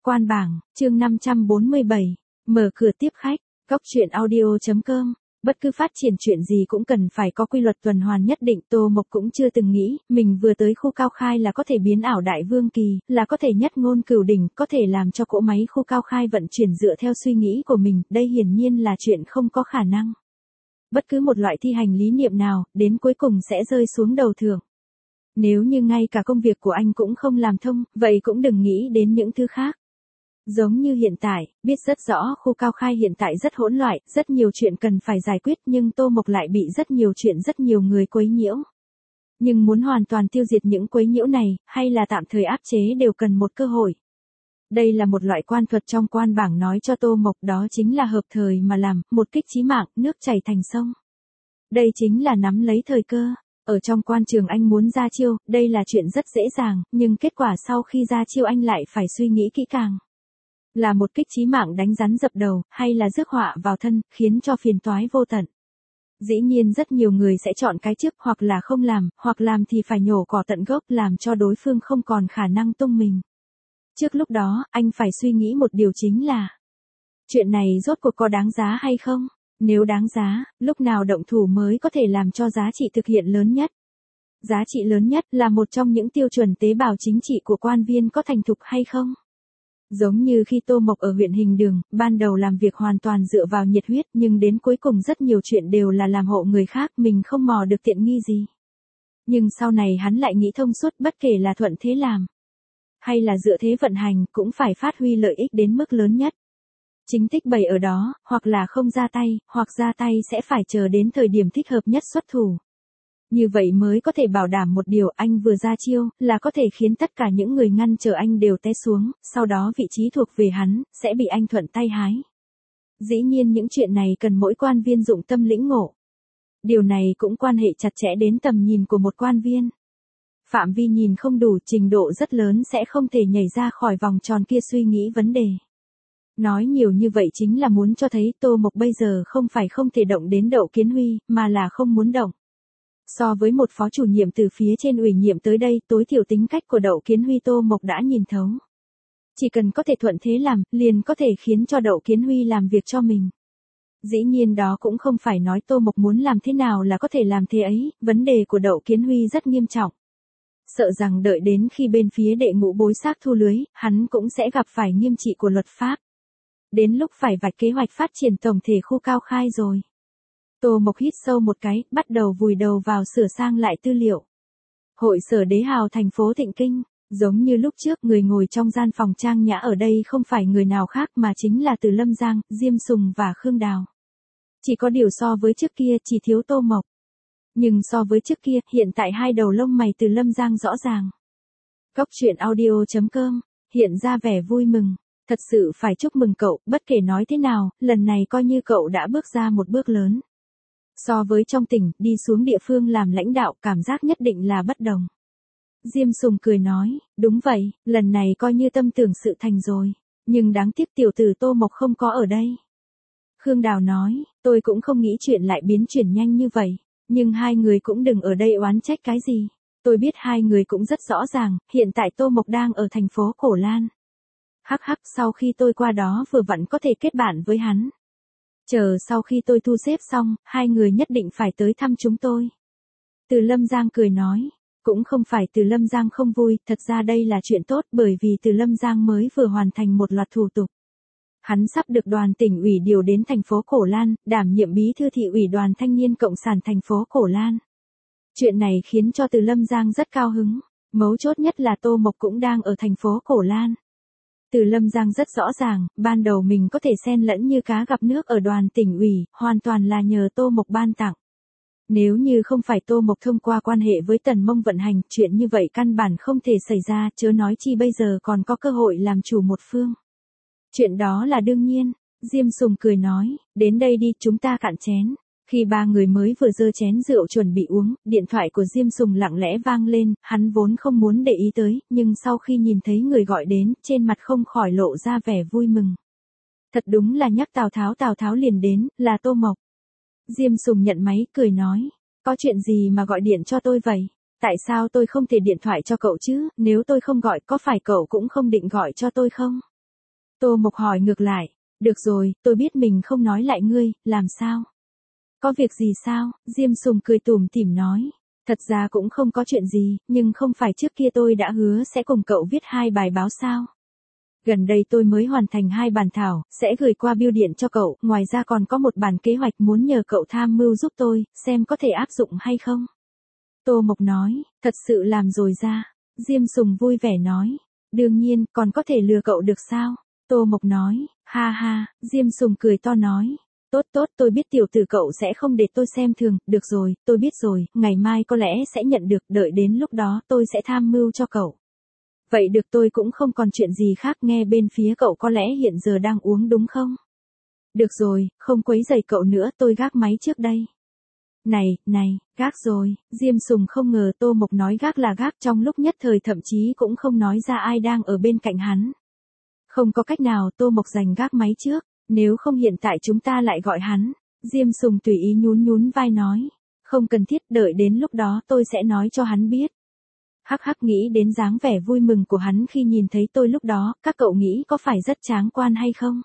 Quan bảng, chương 547, mở cửa tiếp khách, góc truyện audio.com. Bất cứ phát triển chuyện gì cũng cần phải có quy luật tuần hoàn nhất định. Tô Mộc cũng chưa từng nghĩ, mình vừa tới khu Cao Khai là có thể biến ảo đại vương kỳ, là có thể nhất ngôn cửu đỉnh, có thể làm cho cỗ máy khu Cao Khai vận chuyển dựa theo suy nghĩ của mình, đây hiển nhiên là chuyện không có khả năng. Bất cứ một loại thi hành lý niệm nào, đến cuối cùng sẽ rơi xuống đầu thưởng. Nếu như ngay cả công việc của anh cũng không làm thông, vậy cũng đừng nghĩ đến những thứ khác. Giống như hiện tại, biết rất rõ khu Cao Khai hiện tại rất hỗn loạn, rất nhiều chuyện cần phải giải quyết nhưng Tô Mộc lại bị rất nhiều chuyện rất nhiều người quấy nhiễu. Nhưng muốn hoàn toàn tiêu diệt những quấy nhiễu này, hay là tạm thời áp chế đều cần một cơ hội. Đây là một loại quan thuật trong quan bảng nói cho Tô Mộc, đó chính là hợp thời mà làm, một kích chí mạng, nước chảy thành sông. Đây chính là nắm lấy thời cơ. Ở trong quan trường anh muốn ra chiêu, đây là chuyện rất dễ dàng, nhưng kết quả sau khi ra chiêu anh lại phải suy nghĩ kỹ càng. Là một kích chí mạng đánh rắn dập đầu, hay là rước họa vào thân, khiến cho phiền toái vô tận. Dĩ nhiên rất nhiều người sẽ chọn cái trước, hoặc là không làm, hoặc làm thì phải nhổ cỏ tận gốc, làm cho đối phương không còn khả năng tung mình. Trước lúc đó, anh phải suy nghĩ một điều chính là, chuyện này rốt cuộc có đáng giá hay không? Nếu đáng giá, lúc nào động thủ mới có thể làm cho giá trị thực hiện lớn nhất? Giá trị lớn nhất là một trong những tiêu chuẩn tế bào chính trị của quan viên có thành thục hay không? Giống như khi Tô Mộc ở huyện Hình Đường, ban đầu làm việc hoàn toàn dựa vào nhiệt huyết, nhưng đến cuối cùng rất nhiều chuyện đều là làm hộ người khác, mình không mò được tiện nghi gì. Nhưng sau này hắn lại nghĩ thông suốt, bất kể là thuận thế làm, hay là dựa thế vận hành, cũng phải phát huy lợi ích đến mức lớn nhất. Chính tích bày ở đó, hoặc là không ra tay, hoặc ra tay sẽ phải chờ đến thời điểm thích hợp nhất xuất thủ. Như vậy mới có thể bảo đảm một điều, anh vừa ra chiêu, là có thể khiến tất cả những người ngăn chờ anh đều té xuống, sau đó vị trí thuộc về hắn, sẽ bị anh thuận tay hái. Dĩ nhiên những chuyện này cần mỗi quan viên dụng tâm lĩnh ngộ. Điều này cũng quan hệ chặt chẽ đến tầm nhìn của một quan viên. Phạm vi nhìn không đủ, trình độ rất lớn sẽ không thể nhảy ra khỏi vòng tròn kia suy nghĩ vấn đề. Nói nhiều như vậy chính là muốn cho thấy Tô Mộc bây giờ không phải không thể động đến Đậu Kiến Huy, mà là không muốn động. So với một phó chủ nhiệm từ phía trên ủy nhiệm tới đây, tối thiểu tính cách của Đậu Kiến Huy Tô Mộc đã nhìn thấu. Chỉ cần có thể thuận thế làm, liền có thể khiến cho Đậu Kiến Huy làm việc cho mình. Dĩ nhiên đó cũng không phải nói Tô Mộc muốn làm thế nào là có thể làm thế ấy, vấn đề của Đậu Kiến Huy rất nghiêm trọng. Sợ rằng đợi đến khi bên phía đệ ngũ bối xác thu lưới, hắn cũng sẽ gặp phải nghiêm trị của luật pháp. Đến lúc phải vạch kế hoạch phát triển tổng thể khu Cao Khai rồi. Tô Mộc hít sâu một cái, bắt đầu vùi đầu vào sửa sang lại tư liệu. Hội sở Đế Hào thành phố Thịnh Kinh, giống như lúc trước, người ngồi trong gian phòng trang nhã ở đây không phải người nào khác mà chính là Từ Lâm Giang, Diêm Sùng và Khương Đào. Chỉ có điều so với trước kia chỉ thiếu Tô Mộc. Nhưng so với trước kia, hiện tại hai đầu lông mày Từ Lâm Giang rõ ràng. Góc truyện audio.com, hiện ra vẻ vui mừng. Thật sự phải chúc mừng cậu, bất kể nói thế nào, lần này coi như cậu đã bước ra một bước lớn. So với trong tỉnh, đi xuống địa phương làm lãnh đạo, cảm giác nhất định là bất đồng. Diêm Sùng cười nói, đúng vậy, lần này coi như tâm tưởng sự thành rồi. Nhưng đáng tiếc tiểu tử Tô Mộc không có ở đây. Khương Đào nói, tôi cũng không nghĩ chuyện lại biến chuyển nhanh như vậy. Nhưng hai người cũng đừng ở đây oán trách cái gì. Tôi biết hai người cũng rất rõ ràng, hiện tại Tô Mộc đang ở thành phố Cổ Lan. Hắc hắc, sau khi tôi qua đó vừa vặn có thể kết bạn với hắn. Chờ sau khi tôi thu xếp xong, hai người nhất định phải tới thăm chúng tôi. Từ Lâm Giang cười nói, cũng không phải Từ Lâm Giang không vui, thật ra đây là chuyện tốt bởi vì Từ Lâm Giang mới vừa hoàn thành một loạt thủ tục. Hắn sắp được đoàn tỉnh ủy điều đến thành phố Cổ Lan, đảm nhiệm bí thư thị ủy đoàn thanh niên cộng sản thành phố Cổ Lan. Chuyện này khiến cho Từ Lâm Giang rất cao hứng, mấu chốt nhất là Tô Mộc cũng đang ở thành phố Cổ Lan. Từ Lâm Giang rất rõ ràng, ban đầu mình có thể xen lẫn như cá gặp nước ở đoàn tỉnh ủy, hoàn toàn là nhờ Tô Mộc ban tặng. Nếu như không phải Tô Mộc thông qua quan hệ với Tần Mông vận hành, chuyện như vậy căn bản không thể xảy ra, chớ nói chi bây giờ còn có cơ hội làm chủ một phương. Chuyện đó là đương nhiên, Diêm Sùng cười nói, đến đây đi, chúng ta cạn chén. Khi ba người mới vừa giơ chén rượu chuẩn bị uống, điện thoại của Diêm Sùng lặng lẽ vang lên, hắn vốn không muốn để ý tới, nhưng sau khi nhìn thấy người gọi đến, trên mặt không khỏi lộ ra vẻ vui mừng. Thật đúng là nhắc Tào Tháo liền đến, là Tô Mộc. Diêm Sùng nhận máy, cười nói, có chuyện gì mà gọi điện cho tôi vậy? Tại sao tôi không thể điện thoại cho cậu chứ, nếu tôi không gọi có phải cậu cũng không định gọi cho tôi không? Tô Mộc hỏi ngược lại. Được rồi, tôi biết mình không nói lại ngươi, làm sao? Có việc gì sao? Diêm Sùng cười tủm tỉm nói. Thật ra cũng không có chuyện gì, nhưng không phải trước kia tôi đã hứa sẽ cùng cậu viết 2 bài báo sao? Gần đây tôi mới hoàn thành 2 bản thảo, sẽ gửi qua bưu điện cho cậu, ngoài ra còn có một bản kế hoạch muốn nhờ cậu tham mưu giúp tôi, xem có thể áp dụng hay không. Tô Mộc nói, thật sự làm rồi ra. Diêm Sùng vui vẻ nói, đương nhiên, còn có thể lừa cậu được sao? Tô Mộc nói, ha ha, Diêm Sùng cười to nói. Tốt tốt, tôi biết tiểu tử cậu sẽ không để tôi xem thường, được rồi, tôi biết rồi, ngày mai có lẽ sẽ nhận được, đợi đến lúc đó tôi sẽ tham mưu cho cậu. Vậy được, tôi cũng không còn chuyện gì khác, nghe bên phía cậu có lẽ hiện giờ đang uống đúng không? Được rồi, không quấy rầy cậu nữa, tôi gác máy trước đây. Này, gác rồi. Diêm Sùng không ngờ Tô Mộc nói gác là gác, trong lúc nhất thời thậm chí cũng không nói ra ai đang ở bên cạnh hắn. Không có cách nào, Tô Mộc giành gác máy trước, nếu không hiện tại chúng ta lại gọi hắn. Diêm Sùng tùy ý nhún vai nói, không cần thiết, đợi đến lúc đó tôi sẽ nói cho hắn biết. Hắc hắc, nghĩ đến dáng vẻ vui mừng của hắn khi nhìn thấy tôi lúc đó, các cậu nghĩ có phải rất tráng quan hay không?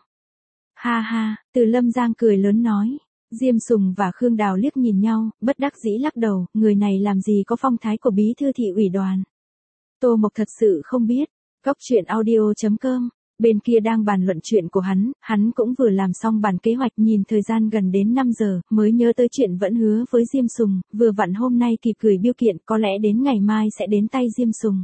Ha ha, Từ Lâm Giang cười lớn nói. Diêm Sùng và Khương Đào liếc nhìn nhau, bất đắc dĩ lắc đầu, người này làm gì có phong thái của bí thư thị ủy đoàn. Tô Mộc thật sự không biết. Góc truyện audio.com. Bên kia đang bàn luận chuyện của hắn cũng vừa làm xong bản kế hoạch, nhìn thời gian gần đến 5 giờ, mới nhớ tới chuyện vẫn hứa với Diêm Sùng, vừa vặn hôm nay kịp gửi biêu kiện, có lẽ đến ngày mai sẽ đến tay Diêm Sùng.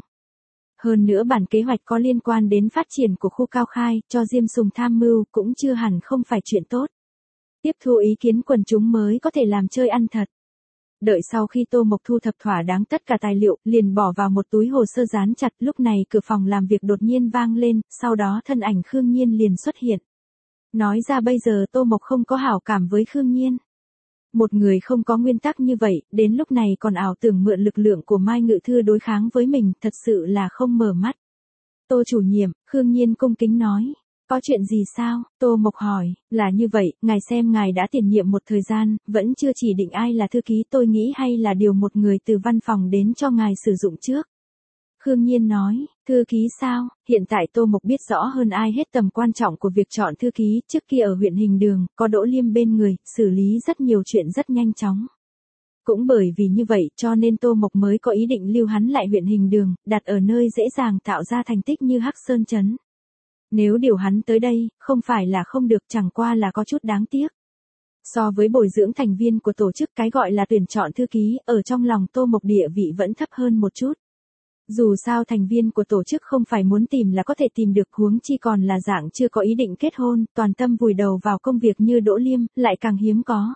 Hơn nữa bản kế hoạch có liên quan đến phát triển của khu Cao Khai, cho Diêm Sùng tham mưu cũng chưa hẳn không phải chuyện tốt. Tiếp thu ý kiến quần chúng mới có thể làm chơi ăn thật. Đợi sau khi Tô Mộc thu thập thỏa đáng tất cả tài liệu, liền bỏ vào một túi hồ sơ dán chặt, lúc này cửa phòng làm việc đột nhiên vang lên, sau đó thân ảnh Khương Nhiên liền xuất hiện. Nói ra bây giờ Tô Mộc không có hảo cảm với Khương Nhiên. Một người không có nguyên tắc như vậy, đến lúc này còn ảo tưởng mượn lực lượng của Mai Ngự Thư đối kháng với mình, thật sự là không mở mắt. Tô chủ nhiệm, Khương Nhiên cung kính nói. Có chuyện gì sao? Tô Mộc hỏi, là như vậy, ngài xem ngài đã tiền nhiệm một thời gian, vẫn chưa chỉ định ai là thư ký, tôi nghĩ hay là điều một người từ văn phòng đến cho ngài sử dụng trước. Khương Nhiên nói, thư ký sao? Hiện tại Tô Mộc biết rõ hơn ai hết tầm quan trọng của việc chọn thư ký, trước kia ở huyện Hình Đường, có Đỗ Liêm bên người, xử lý rất nhiều chuyện rất nhanh chóng. Cũng bởi vì như vậy cho nên Tô Mộc mới có ý định lưu hắn lại huyện Hình Đường, đặt ở nơi dễ dàng tạo ra thành tích như Hắc Sơn Trấn. Nếu điều hắn tới đây, không phải là không được, chẳng qua là có chút đáng tiếc. So với bồi dưỡng thành viên của tổ chức, cái gọi là tuyển chọn thư ký, ở trong lòng Tô Mộc địa vị vẫn thấp hơn một chút. Dù sao thành viên của tổ chức không phải muốn tìm là có thể tìm được, huống chi còn là dạng chưa có ý định kết hôn, toàn tâm vùi đầu vào công việc như Đỗ Liêm, lại càng hiếm có.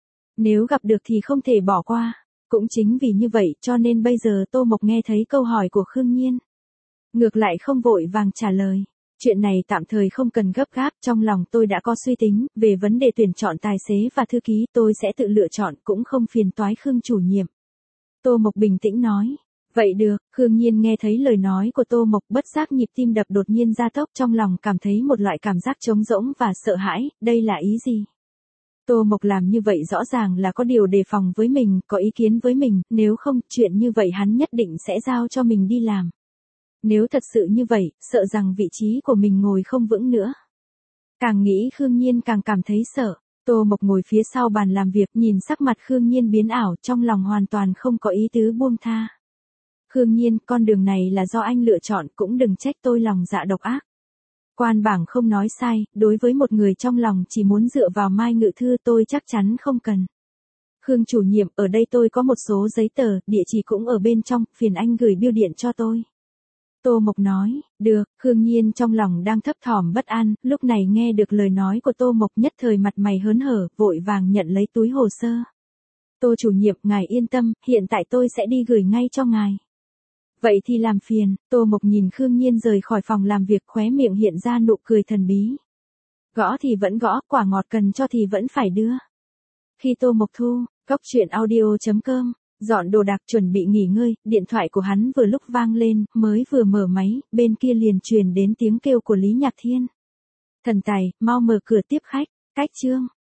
Nếu gặp được thì không thể bỏ qua. Cũng chính vì như vậy cho nên bây giờ Tô Mộc nghe thấy câu hỏi của Khương Nhiên, ngược lại không vội vàng trả lời. Chuyện này tạm thời không cần gấp gáp, trong lòng tôi đã có suy tính, về vấn đề tuyển chọn tài xế và thư ký tôi sẽ tự lựa chọn, cũng không phiền toái Khương chủ nhiệm. Tô Mộc bình tĩnh nói. Vậy được, Khương Nhiên nghe thấy lời nói của Tô Mộc, bất giác nhịp tim đập đột nhiên gia tốc, trong lòng cảm thấy một loại cảm giác trống rỗng và sợ hãi, đây là ý gì? Tô Mộc làm như vậy rõ ràng là có điều đề phòng với mình, có ý kiến với mình, nếu không, chuyện như vậy hắn nhất định sẽ giao cho mình đi làm. Nếu thật sự như vậy, sợ rằng vị trí của mình ngồi không vững nữa. Càng nghĩ Khương Nhiên càng cảm thấy sợ. Tô Mộc ngồi phía sau bàn làm việc, nhìn sắc mặt Khương Nhiên biến ảo, trong lòng hoàn toàn không có ý tứ buông tha. Khương Nhiên, con đường này là do anh lựa chọn, cũng đừng trách tôi lòng dạ độc ác. Quan bảng không nói sai, đối với một người trong lòng chỉ muốn dựa vào Mai Ngự Thư tôi chắc chắn không cần. Khương chủ nhiệm, ở đây tôi có một số giấy tờ, địa chỉ cũng ở bên trong, phiền anh gửi bưu điện cho tôi. Tô Mộc nói, được. Khương Nhiên trong lòng đang thấp thỏm bất an, lúc này nghe được lời nói của Tô Mộc nhất thời mặt mày hớn hở, vội vàng nhận lấy túi hồ sơ. Tô chủ nhiệm, ngài yên tâm, hiện tại tôi sẽ đi gửi ngay cho ngài. Vậy thì làm phiền. Tô Mộc nhìn Khương Nhiên rời khỏi phòng làm việc, khóe miệng hiện ra nụ cười thần bí. Gõ thì vẫn gõ, quả ngọt cần cho thì vẫn phải đưa. Khi Tô Mộc thu, góc truyện audio.com, dọn đồ đạc chuẩn bị nghỉ ngơi, điện thoại của hắn vừa lúc vang lên, mới vừa mở máy, bên kia liền truyền đến tiếng kêu của Lý Nhạc Thiên. Thần tài, mau mở cửa tiếp khách, cách chương.